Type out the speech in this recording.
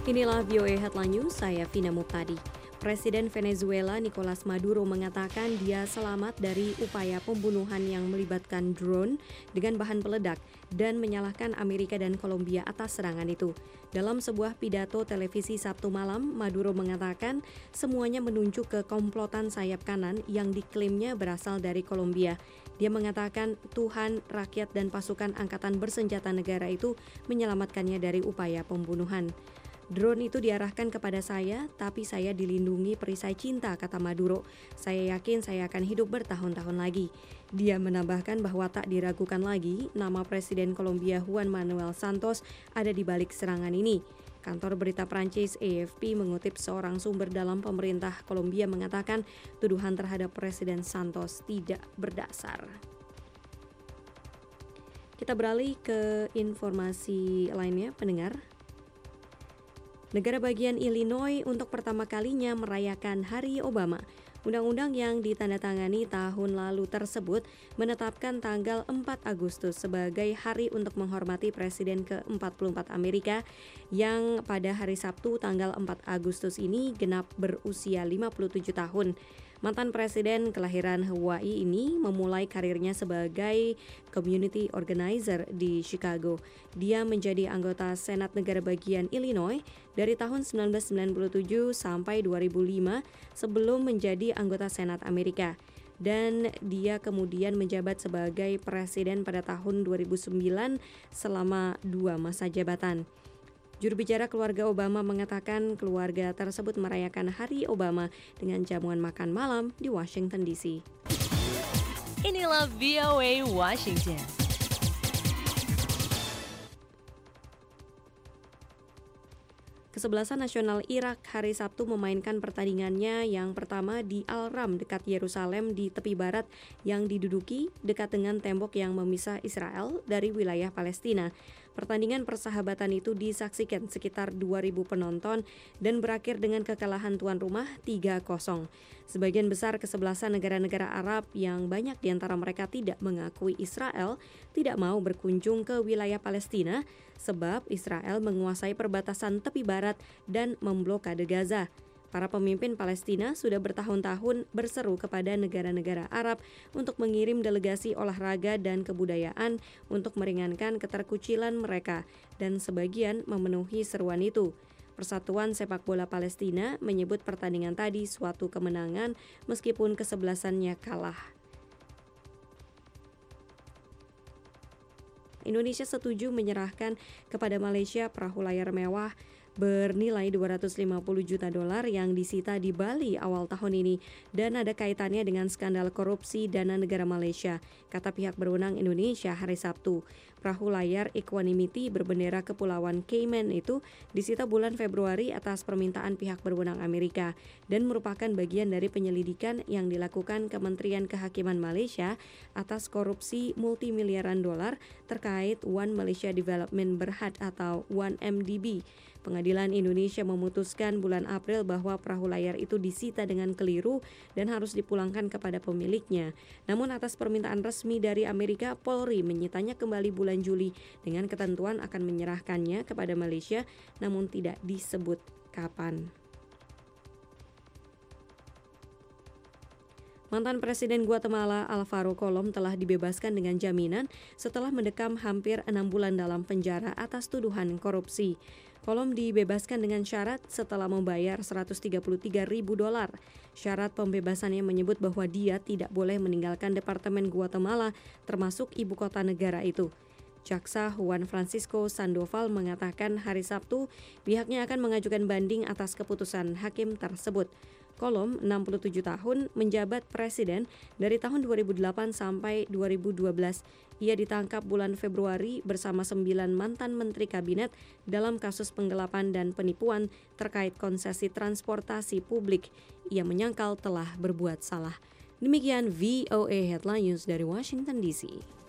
Inilah VOA Headline News, saya Vina Muptadi. Presiden Venezuela Nicolas Maduro mengatakan dia selamat dari upaya pembunuhan yang melibatkan drone dengan bahan peledak dan menyalahkan Amerika dan Kolombia atas serangan itu. Dalam sebuah pidato televisi Sabtu malam, Maduro mengatakan semuanya menunjuk ke komplotan sayap kanan yang diklaimnya berasal dari Kolombia. Dia mengatakan Tuhan, rakyat, dan pasukan angkatan bersenjata negara itu menyelamatkannya dari upaya pembunuhan. Drone itu diarahkan kepada saya, tapi saya dilindungi perisai cinta, kata Maduro. Saya yakin saya akan hidup bertahun-tahun lagi. Dia menambahkan bahwa tak diragukan lagi nama Presiden Kolombia Juan Manuel Santos ada di balik serangan ini. Kantor berita Prancis AFP mengutip seorang sumber dalam pemerintah Kolombia mengatakan tuduhan terhadap Presiden Santos tidak berdasar. Kita beralih ke informasi lainnya, pendengar. Negara bagian Illinois untuk pertama kalinya merayakan Hari Obama. Undang-undang yang ditandatangani tahun lalu tersebut menetapkan tanggal 4 Agustus sebagai hari untuk menghormati Presiden ke-44 Amerika yang pada hari Sabtu tanggal 4 Agustus ini genap berusia 57 tahun. Mantan Presiden kelahiran Hawaii ini memulai karirnya sebagai community organizer di Chicago. Dia menjadi anggota Senat Negara Bagian Illinois dari tahun 1997 sampai 2005 sebelum menjadi anggota Senat Amerika. Dan dia kemudian menjabat sebagai presiden pada tahun 2009 selama 2 masa jabatan. Juru bicara keluarga Obama mengatakan keluarga tersebut merayakan Hari Obama dengan jamuan makan malam di Washington DC. Inilah VOA Washington. Kesebelasan nasional Irak hari Sabtu memainkan pertandingannya yang pertama di Al-Ram dekat Yerusalem di tepi barat yang diduduki dekat dengan tembok yang memisah Israel dari wilayah Palestina. Pertandingan persahabatan itu disaksikan sekitar 2.000 penonton dan berakhir dengan kekalahan tuan rumah 3-0. Sebagian besar kesebelasan negara-negara Arab yang banyak di antara mereka tidak mengakui Israel tidak mau berkunjung ke wilayah Palestina sebab Israel menguasai perbatasan tepi barat dan memblokade Gaza. Para pemimpin Palestina sudah bertahun-tahun berseru kepada negara-negara Arab untuk mengirim delegasi olahraga dan kebudayaan untuk meringankan keterkucilan mereka, dan sebagian memenuhi seruan itu. Persatuan Sepak Bola Palestina menyebut pertandingan tadi suatu kemenangan meskipun kesebelasannya kalah. Indonesia setuju menyerahkan kepada Malaysia perahu layar mewah bernilai 250 juta dolar yang disita di Bali awal tahun ini dan ada kaitannya dengan skandal korupsi dana negara Malaysia, kata pihak berwenang Indonesia hari Sabtu. Perahu layar Equanimity berbendera Kepulauan Cayman itu disita bulan Februari atas permintaan pihak berwenang Amerika dan merupakan bagian dari penyelidikan yang dilakukan Kementerian Kehakiman Malaysia atas korupsi multimiliaran dolar terkait One Malaysia Development Berhad atau 1MDB. Pengadilan Indonesia memutuskan bulan April bahwa perahu layar itu disita dengan keliru dan harus dipulangkan kepada pemiliknya. Namun atas permintaan resmi dari Amerika, Polri menyitanya kembali bulan Juli dengan ketentuan akan menyerahkannya kepada Malaysia, namun tidak disebut kapan. Mantan Presiden Guatemala Alvaro Colom telah dibebaskan dengan jaminan setelah mendekam hampir 6 bulan dalam penjara atas tuduhan korupsi. Colom dibebaskan dengan syarat setelah membayar $133.000. Syarat pembebasannya menyebut bahwa dia tidak boleh meninggalkan departemen Guatemala termasuk ibu kota negara itu. Jaksa Juan Francisco Sandoval mengatakan hari Sabtu pihaknya akan mengajukan banding atas keputusan hakim tersebut. Colom, 67 tahun, menjabat presiden dari tahun 2008 sampai 2012. Ia ditangkap bulan Februari bersama 9 mantan menteri kabinet dalam kasus penggelapan dan penipuan terkait konsesi transportasi publik. Ia menyangkal telah berbuat salah. Demikian VOA Headline News dari Washington DC.